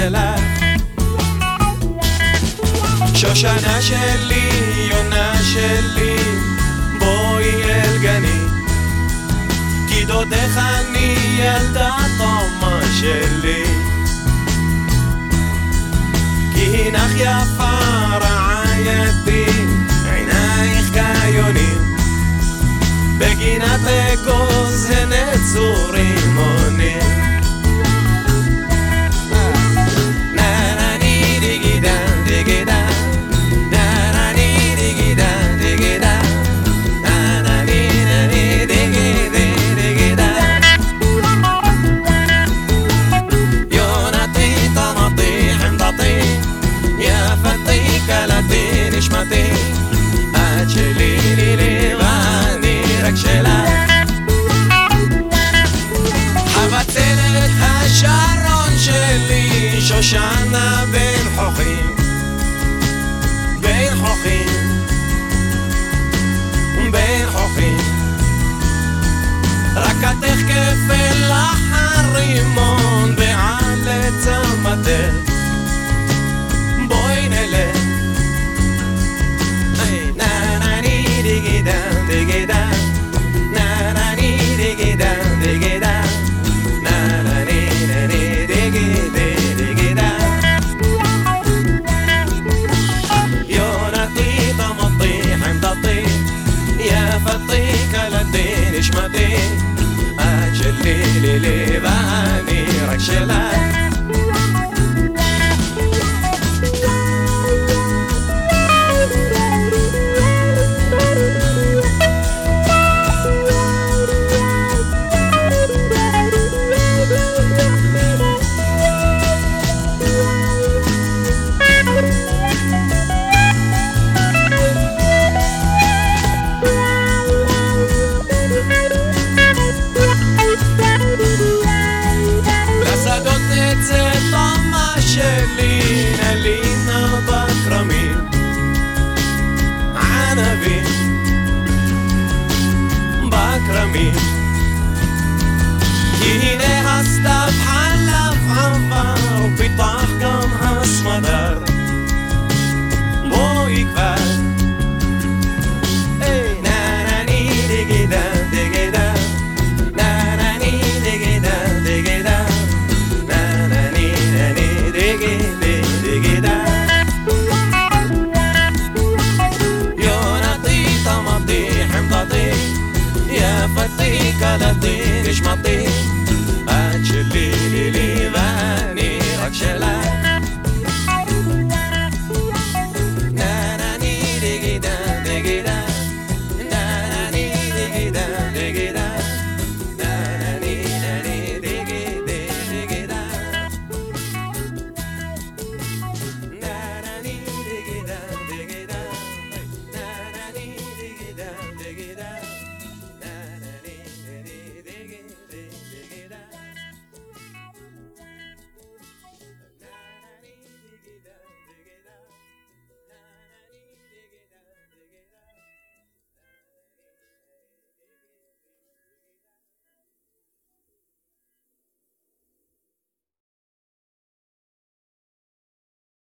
שלך. שושנה שלי, יונה שלי, בואי אל גני, כי דודך אני ילדה תומה שלי. כי הינך יפה רעייתי, עינייך כיונים, בגינת אגוז הן צורים עונים. נשמתי, את שלי לי ואני רק שלך. חבצלת השרון שלי, שושנה בין חוכים, בין חוכים, בין חוכים. רקתך כפל החרימון ועל צמתך, בואי נלך. נשמתי, את שלי לי ואני רק שלך. שלי